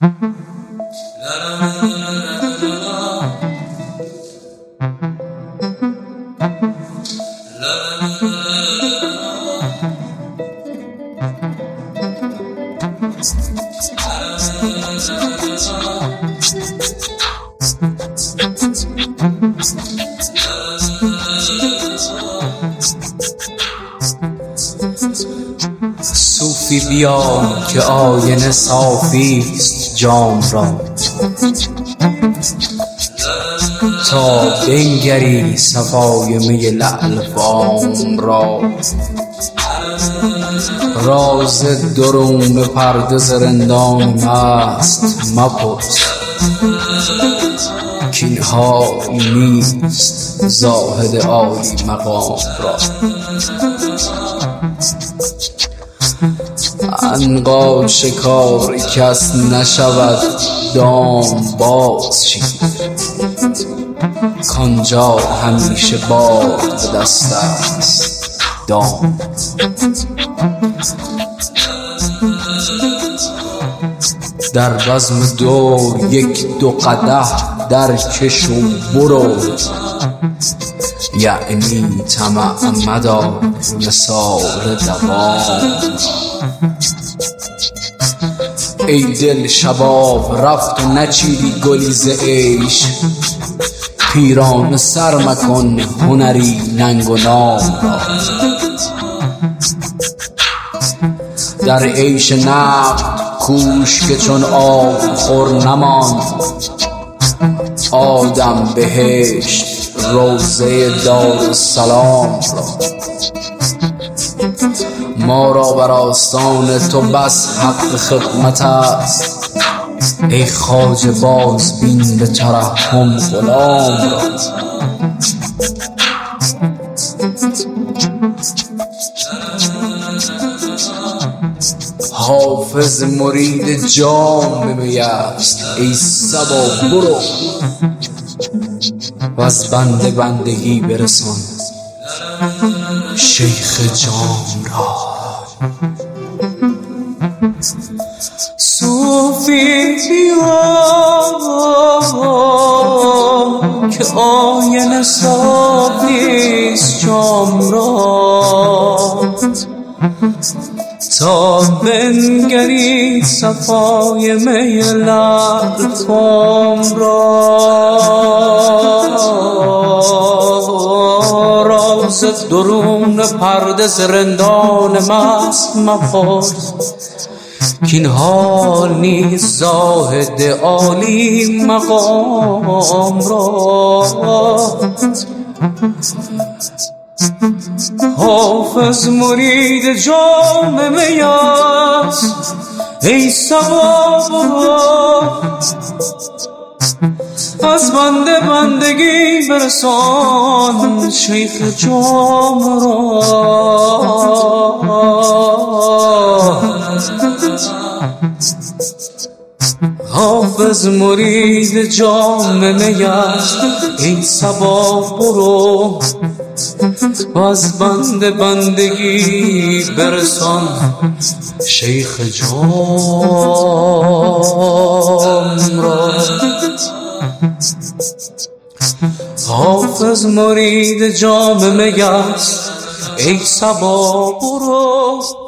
صوفی بیا که آینه صافیست جام را، تا بنگری صفای می لعل فام را. راز درون پرده ز رندان مست مپرس، کینها نیست زاهد عالی مقام را. عنقا شکار کس نشود دام باز شیر، کانجا همیشه باد به دست است دام. در بزم دور یک دو قدح در کش و برو، یعنی طمع مدار مثال دوام. ای دل شباب رفت و نچیدی گلی ز عیش، پیرانه سر مکن هنری ننگ و نام را. در عیش نقد کوش که چون آب خور نماند، آدم بهشت روضه دارالسلام را. ما را بر آستان تو بس حق خدمت است، ای خواجه باز بین به ترحم غلام را. حافظ مرید جام می است، ای صبا برو و از بنده بندگی برسان شیخ جام را. صوفی بیا که آینه صافیست جام را، تا بنگری صفای می لعل فام را. راز درون پرده ز رندان مست مپرس، کینها نیست زاهد عالی مقام را. حافظ مرید جام می است، ای صبا برو از بنده بندگی برسان شیخ جام را. حافظ مرید جام می است، ای صبا برو و از بنده بندگی برسان شیخ جام را. حافظ مرید جام می است، ای صبا برو